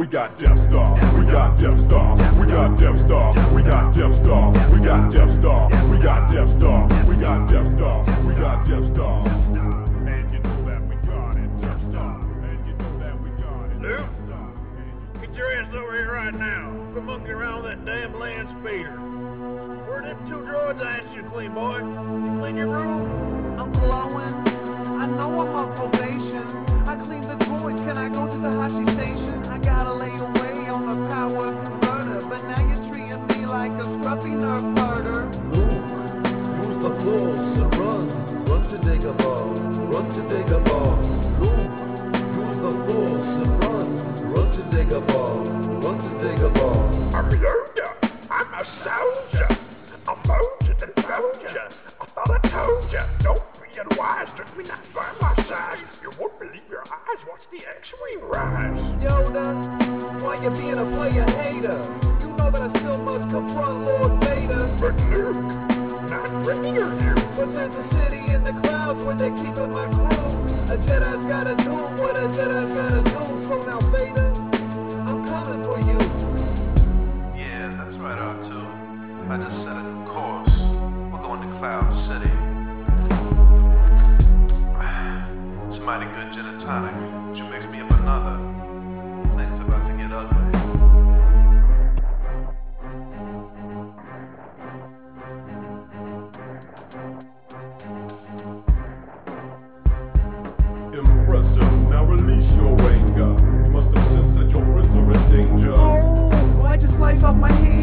we got Death Star, we got Death Star, we got Death Star, we got Death Star, we got Death Star, we got Death Star, we got Death Star, we got Death Star. And you know that we got it, Death Star. And you know that we got it. Luke, get your ass over here right now. Quit monkeying around with that damn land speeder. Where are them 2 droids I asked you to clean, boy? You clean your room? I'm glowing. I know I'm on probation. I clean the droids. Can I go to the Hashi station? I gotta lay away on the power converter. But now you're treating me like a scruffy nerf herder. Luke, use the force and run to Dagobah, run to Dagobah. Luke, use the force and run to Dagobah, run to Dagobah. I'm Yoda. I'm a soldier. I'm Moja and Boja. I thought I told ya. Don't be unwise. Took me not by my side. You won't believe your eyes. Watch the X-Wing rise. Yoda, why you being a player hater? You know that I still must confront Lord Vader. But Luke, not ready are you? But there's a city in the clouds where they're keeping my crew. A Jedi's gotta do what a Jedi's gotta do. So now Vader, I'm coming for you. Yeah, that's right, R2. I just set a new course. We're going to Cloud City. Some mighty good gin and tonic. Would you mix me up another? Things about to get ugly. Impressive, now release your anger. You must have sensed that your friends are in danger. Oh, why'd you slice off my hand?